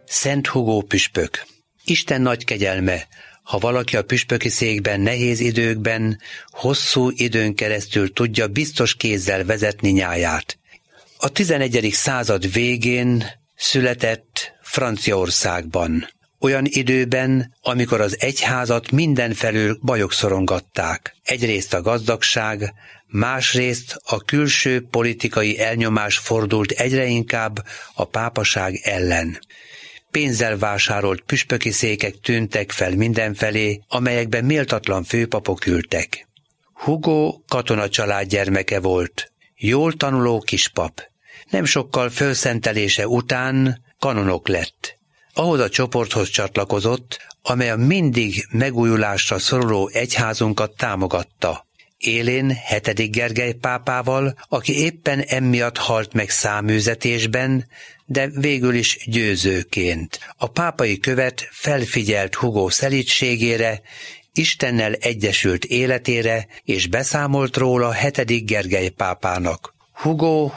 Szent Hugó püspök. Isten nagy kegyelme, ha valaki a püspöki székben nehéz időkben, hosszú időn keresztül tudja biztos kézzel vezetni nyáját. A 11. század végén született Franciaországban, olyan időben, amikor az egyházat mindenfelől bajok szorongatták. Egyrészt a gazdagság, másrészt a külső politikai elnyomás fordult egyre inkább a pápaság ellen. Pénzzel vásárolt püspöki székek tűntek fel mindenfelé, amelyekben méltatlan főpapok ültek. Hugo katonacsalád gyermeke volt, jól tanuló kispap. Nem sokkal fölszentelése után kanonok lett. Ahhoz a csoporthoz csatlakozott, amely a mindig megújulásra szoruló egyházunkat támogatta. Élén 7. Gergely pápával, aki éppen emiatt halt meg száműzetésben, de végül is győzőként. A pápai követ felfigyelt Hugo szelídségére, Istennel egyesült életére, és beszámolt róla 7. Gergely pápának. Hugo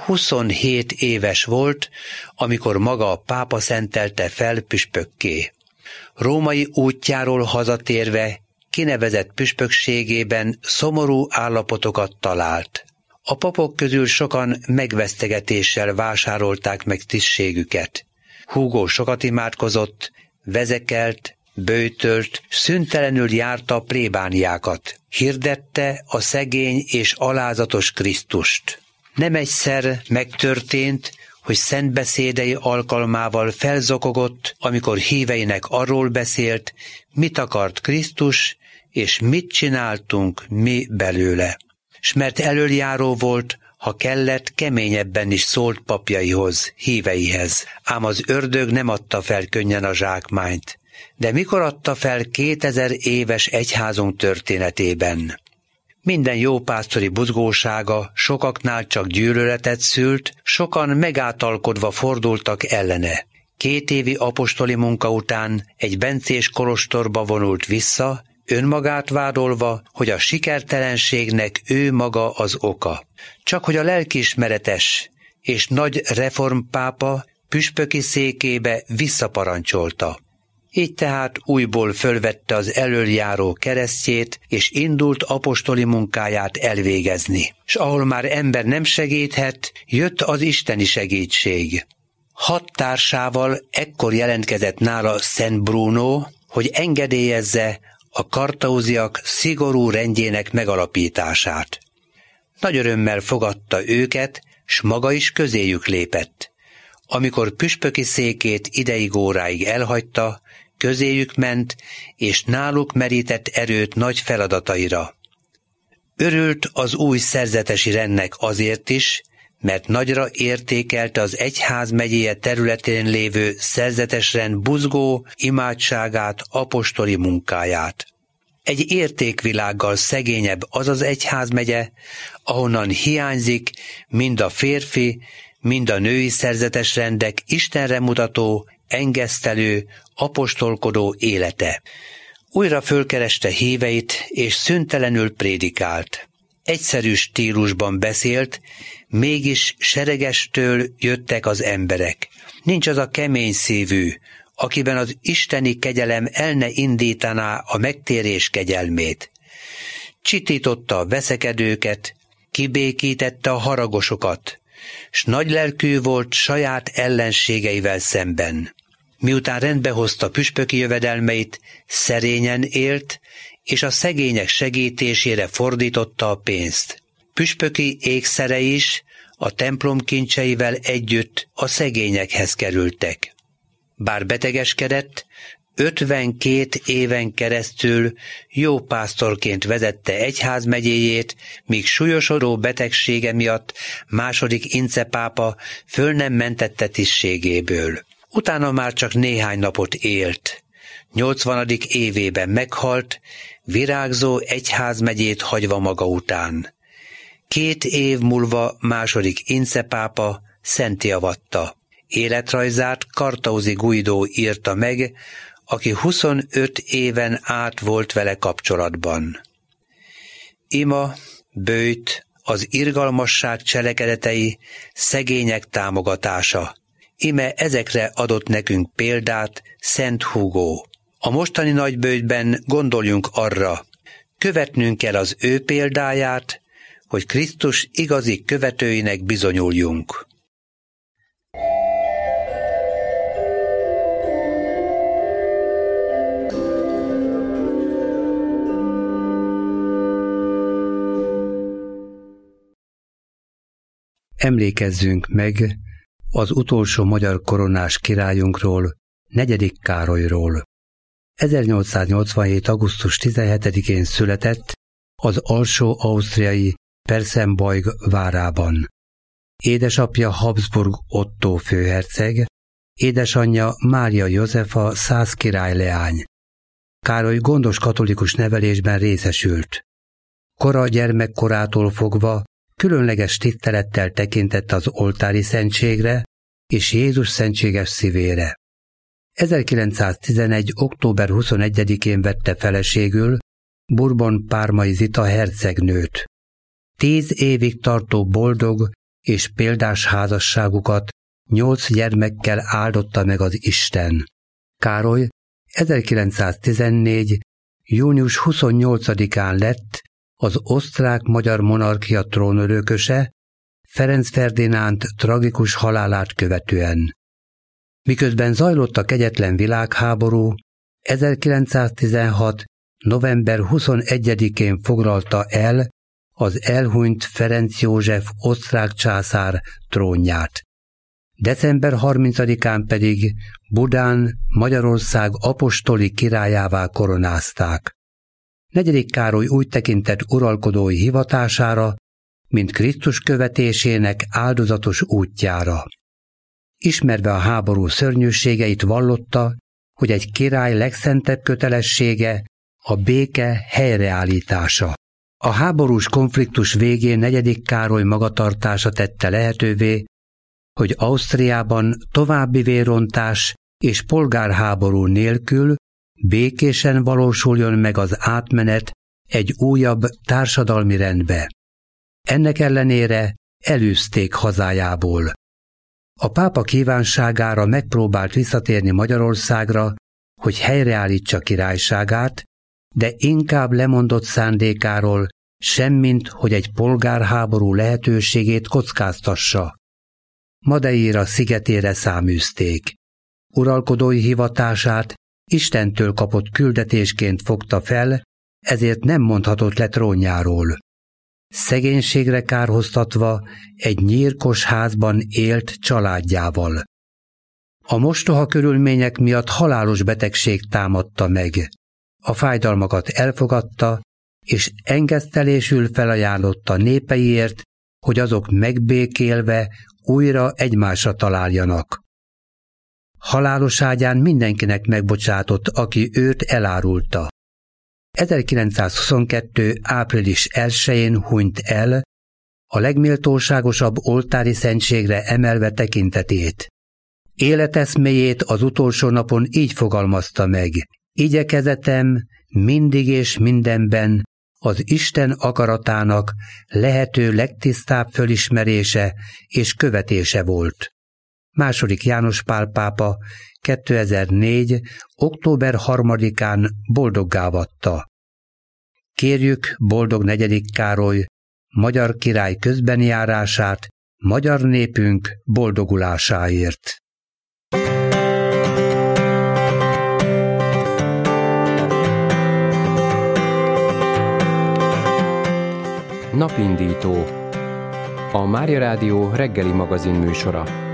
27 éves volt, amikor maga a pápa szentelte fel püspökké. Római útjáról hazatérve kinevezett püspökségében szomorú állapotokat talált. A papok közül sokan megvesztegetéssel vásárolták meg tisztségüket. Hugo sokat imádkozott, vezekelt, böjtölt, szüntelenül járta a plébániákat. Hirdette a szegény és alázatos Krisztust. Nem egyszer megtörtént, hogy szent beszédei alkalmával felzokogott, amikor híveinek arról beszélt, mit akart Krisztus, és mit csináltunk mi belőle. S mert elöljáró volt, ha kellett, keményebben is szólt papjaihoz, híveihez. Ám az ördög nem adta fel könnyen a zsákmányt. De mikor adta fel 2000 éves egyházunk történetében? Minden jópásztori buzgósága sokaknál csak gyűlöletet szült, sokan megátalkodva fordultak ellene. 2 évi apostoli munka után egy bencés kolostorba vonult vissza, önmagát vádolva, hogy a sikertelenségnek ő maga az oka. Csak hogy a lelkiismeretes és nagy reformpápa püspöki székébe visszaparancsolta. Így tehát újból fölvette az elöljáró keresztjét, és indult apostoli munkáját elvégezni. S ahol már ember nem segíthet, jött az isteni segítség. 6 társával ekkor jelentkezett nála Szent Bruno, hogy engedélyezze a kartauziak szigorú rendjének megalapítását. Nagy örömmel fogadta őket, s maga is közéjük lépett. Amikor püspöki székét ideig óráig elhagyta, közéjük ment, és náluk merített erőt nagy feladataira. Örült az új szerzetesi rendnek azért is, mert nagyra értékelte az egyházmegyéje területén lévő szerzetesrend buzgó imádságát, apostoli munkáját. Egy értékvilággal szegényebb az az egyházmegye, ahonnan hiányzik mind a férfi, mind a női szerzetesrendek Istenre mutató, engesztelő, apostolkodó élete. Újra fölkereste híveit, és szüntelenül prédikált. Egyszerű stílusban beszélt, mégis seregestől jöttek az emberek. Nincs az a kemény szívű, akiben az isteni kegyelem el ne indítaná a megtérés kegyelmét. Csitította a veszekedőket, kibékítette a haragosokat, s nagylelkű volt saját ellenségeivel szemben. Miután rendbehozta püspöki jövedelmeit, szerényen élt, és a szegények segítésére fordította a pénzt. Püspöki ékszere is a templom kincseivel együtt a szegényekhez kerültek. Bár betegeskedett, 52 éven keresztül jó pásztorként vezette egyházmegyéjét, míg súlyosodó betegsége miatt második Ince pápa föl nem mentette tisztségéből. Utána már csak néhány napot élt. 80. évében meghalt, virágzó egyházmegyét hagyva maga után. 2 év múlva második Ince pápa szenttéavatta. Életrajzát Kartauzi Guidó írta meg, aki 25 éven át volt vele kapcsolatban. Ima, böjt, az irgalmasság cselekedetei, szegények támogatása. Ime ezekre adott nekünk példát Szent Hugó. A mostani nagyböjtben gondoljunk arra, követnünk kell az ő példáját, hogy Krisztus igazi követőinek bizonyuljunk. Emlékezzünk meg az utolsó magyar koronás királyunkról, 4. Károlyról. 1887. augusztus 17-én született az alsó-ausztriai Persenbeug várában. Édesapja Habsburg Ottó főherceg, édesanyja Mária Józefa szász királyleány. Károly gondos katolikus nevelésben részesült. Kora gyermekkorától fogva különleges tisztelettel tekintett az oltári szentségre és Jézus szentséges szívére. 1911. október 21-én vette feleségül Bourbon-parmai Zita hercegnőt. 10 évig tartó boldog és példás házasságukat 8 gyermekkel áldotta meg az Isten. Károly 1914. június 28-án lett az osztrák-magyar monarchia trónörököse Ferenc Ferdinánd tragikus halálát követően. Miközben zajlott a kegyetlen világháború, 1916. november 21-én foglalta el az elhunyt Ferenc József osztrák császár trónját. December 30-án pedig Budán Magyarország apostoli királyává koronázták. 4. Károly úgy tekintett uralkodói hivatására, mint Krisztus követésének áldozatos útjára. Ismerve a háború szörnyűségeit vallotta, hogy egy király legszentebb kötelessége a béke helyreállítása. A háborús konfliktus végén 4. Károly magatartása tette lehetővé, hogy Ausztriában további vérontás és polgárháború nélkül békésen valósuljon meg az átmenet egy újabb társadalmi rendbe. Ennek ellenére elűzték hazájából. A pápa kívánságára megpróbált visszatérni Magyarországra, hogy helyreállítsa királyságát, de inkább lemondott szándékáról, semmint hogy egy polgárháború lehetőségét kockáztassa. Madeira szigetére száműzték. Uralkodói hivatását Istentől kapott küldetésként fogta fel, ezért nem mondhatott le trónjáról. Szegénységre kárhoztatva egy nyírkos házban élt családjával. A mostoha körülmények miatt halálos betegség támadta meg. A fájdalmakat elfogadta, és engesztelésül felajánlotta népeiért, hogy azok megbékélve újra egymásra találjanak. Halálos ágyán mindenkinek megbocsátott, aki őt elárulta. 1922. április 1-én hunyt el, a legméltóságosabb oltári szentségre emelve tekintetét. Életeszméjét az utolsó napon így fogalmazta meg: igyekezetem mindig és mindenben az Isten akaratának lehető legtisztább fölismerése és követése volt. II. János Pál pápa 2004. október 3-án boldoggá vatta. Kérjük boldog 4. Károly magyar király közbenjárását magyar népünk boldogulásáért. Napindító. A Mária Rádió reggeli magazin műsora.